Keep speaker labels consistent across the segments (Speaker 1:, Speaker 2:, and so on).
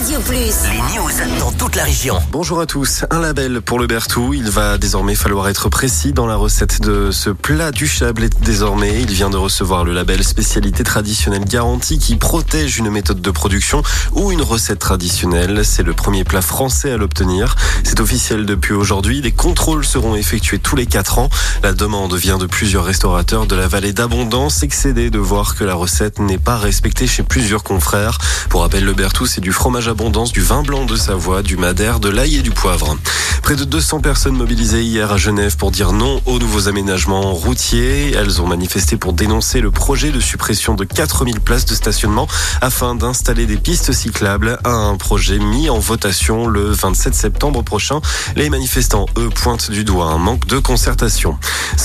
Speaker 1: Radio Plus.
Speaker 2: Les news dans toute la région.
Speaker 3: Bonjour à tous. Un label pour le Berthoud. Il va désormais falloir être précis dans la recette de ce plat du Chablais. Désormais, il vient de recevoir le label spécialité traditionnelle garantie qui protège une méthode de production ou une recette traditionnelle. C'est le premier plat français à l'obtenir. C'est officiel depuis aujourd'hui. Des contrôles seront effectués tous les 4 ans. La demande vient de plusieurs restaurateurs de la vallée d'Abondance, excédés de voir que la recette n'est pas respectée chez plusieurs confrères. Pour rappel, le Berthoud, c'est du fromage Abondance, du vin blanc de Savoie, du madère, de l'ail et du poivre. Près de 200 personnes mobilisées hier à Genève pour dire non aux nouveaux aménagements routiers. Elles ont manifesté pour dénoncer le projet de suppression de 4000 places de stationnement afin d'installer des pistes cyclables, un projet mis en votation le 27 septembre prochain. Les manifestants, eux, pointent du doigt un manque de concertation.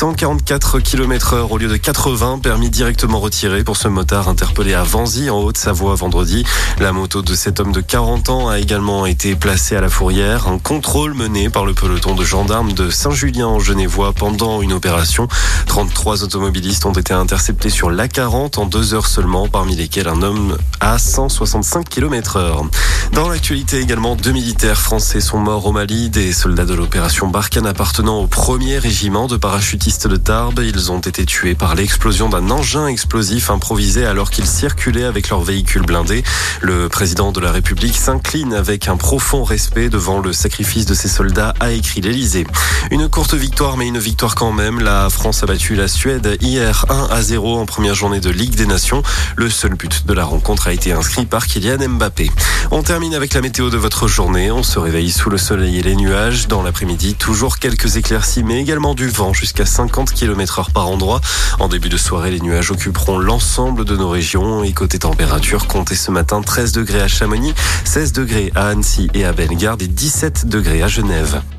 Speaker 3: 144 km/h au lieu de 80, permis directement retiré pour ce motard interpellé à Vanzy en Haute-Savoie vendredi. La moto de cet homme de 40 ans a également été placée à la fourrière. Un contrôle mené par le peloton de gendarmes de Saint-Julien en Genevois pendant une opération. 33 automobilistes ont été interceptés sur l'A40 en 2 heures seulement, parmi lesquels un homme à 165 km/h. Dans l'actualité également, 2 militaires français sont morts au Mali, des soldats de l'opération Barkhane appartenant au 1er régiment de parachutistes de Tarbes. Ils ont été tués par l'explosion d'un engin explosif improvisé alors qu'ils circulaient avec leur véhicule blindé. Le président de la République s'incline avec un profond respect devant le sacrifice de ses soldats, a écrit l'Elysée. Une courte victoire, mais une victoire quand même. La France a battu la Suède hier 1-0 en première journée de Ligue des Nations. Le seul but de la rencontre a été inscrit par Kylian Mbappé. On termine avec la météo de votre journée. On se réveille sous le soleil et les nuages. Dans l'après-midi, toujours quelques éclaircies, mais également du vent jusqu'à 50 km/h par endroit. En début de soirée, les nuages occuperont l'ensemble de nos régions. Et côté température, comptez ce matin 13 degrés à Chamonix, 16 degrés à Annecy et à Bellegarde et 17 degrés à Genève.